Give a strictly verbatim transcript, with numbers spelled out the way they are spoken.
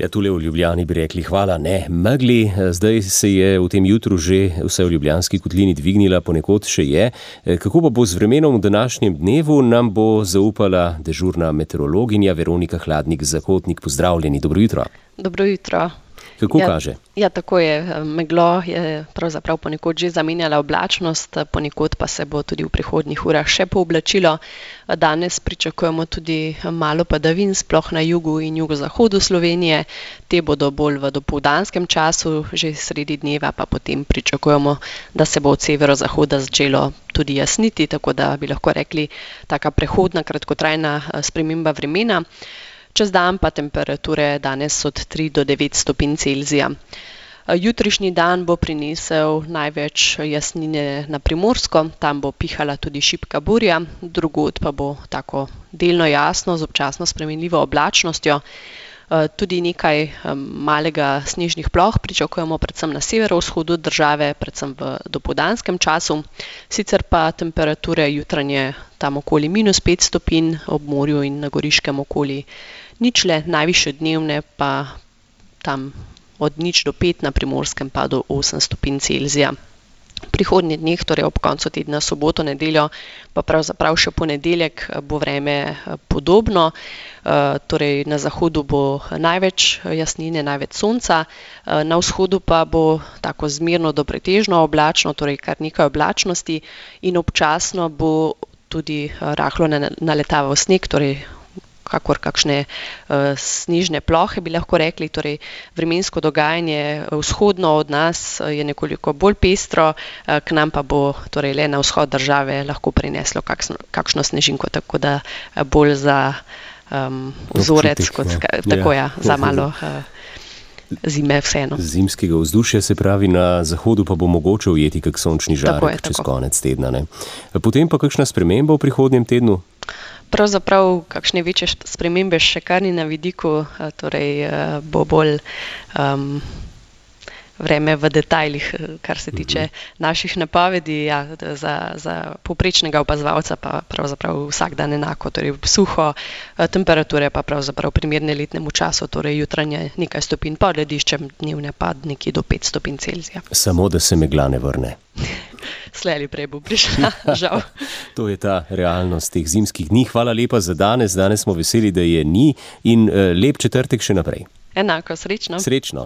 Ja, tule v Ljubljani bi rekli hvala, ne, megli. Zdaj se je v tem jutru že vse v Ljubljanski kotlini dvignila, ponekod še je. Kako pa bo z vremenom v današnjem dnevu, nam bo zaupala dežurna meteorologinja Veronika Hladnik-Zakotnik. Pozdravljeni, dobro jutro. Dobro jutro. Kako ja, kaže? Ja, tako je. Meglo je pravzaprav ponekod že zamenjala oblačnost, ponekod pa se bo tudi v prihodnjih urah še pooblačilo. Danes pričakujemo tudi malo padavin, sploh na jugu in jugozahodu Slovenije. Te bodo bolj v dopoldanskem času, že sredi dneva pa potem pričakujemo, da se bo od severozahoda začelo tudi jasniti, tako da bi lahko rekli taka prehodna, kratkotrajna sprememba vremena. Čez dan pa temperature danes od tri do devet stopinj Celzija. Jutrišnji dan bo prinesel največ jasnine na Primorsko, tam bo pihala tudi šibka burja, drugod pa bo tako delno jasno z občasno spremenljivo oblačnostjo. Tudi nekaj malega snežnih ploh pričakujemo predvsem na severovzhodu države, predvsem v dopoldanskem času. Sicer pa temperature jutranje tam okoli minus pet stopinj, ob morju in na Goriškem okoli ničle, najvišje dnevne pa tam od nič do pet, na Primorskem pa do osem stopinj Celzija. Prihodnji dneh, torej ob koncu tedna, soboto, nedeljo, pa pravzaprav še ponedeljek bo vreme podobno. Torej na zahodu bo največ jasnine, največ sonca, na vzhodu pa bo tako zmerno do pretežno oblačno, torej kar nekaj oblačnosti in občasno bo tudi rahlo naletaval sneg, torej kakor kakšne uh, snežne plohe bi lahko rekli, torej vremensko dogajanje vzhodno od nas je nekoliko bolj pestro, uh, k nam pa bo torej le na vzhod države lahko prineslo kakšno, kakšno snežinko, tako da uh, bolj za um, vzorec, kot, ka, tako ja, za malo uh, zime vseeno. Zimskega vzdušja, se pravi, na zahodu pa bo mogoče ujeti kak sončni žarek je, čez konec tedna. Ne? Potem pa kakšna sprememba v prihodnjem tednu? Pravzaprav kakšne večje spremembe še kar ni na vidiku, torej bo bolj um, vreme v detajlih, kar se tiče naših napovedi. Ja, za, za povprečnega opazovalca pa pravzaprav vsak dan enako, torej suho, temperature pa pravzaprav primerne letnemu času, torej jutranje nekaj stopinj pod lediščem, dnevne pa nekje do pet stopinj Celzija. Samo da se megla ne vrne. Slej ali prej bo prišla, žal. To je ta realnost teh zimskih dni. Hvala lepa za danes. Danes smo veseli, da je ni in lep četrtek še naprej. Enako, srečno. Srečno.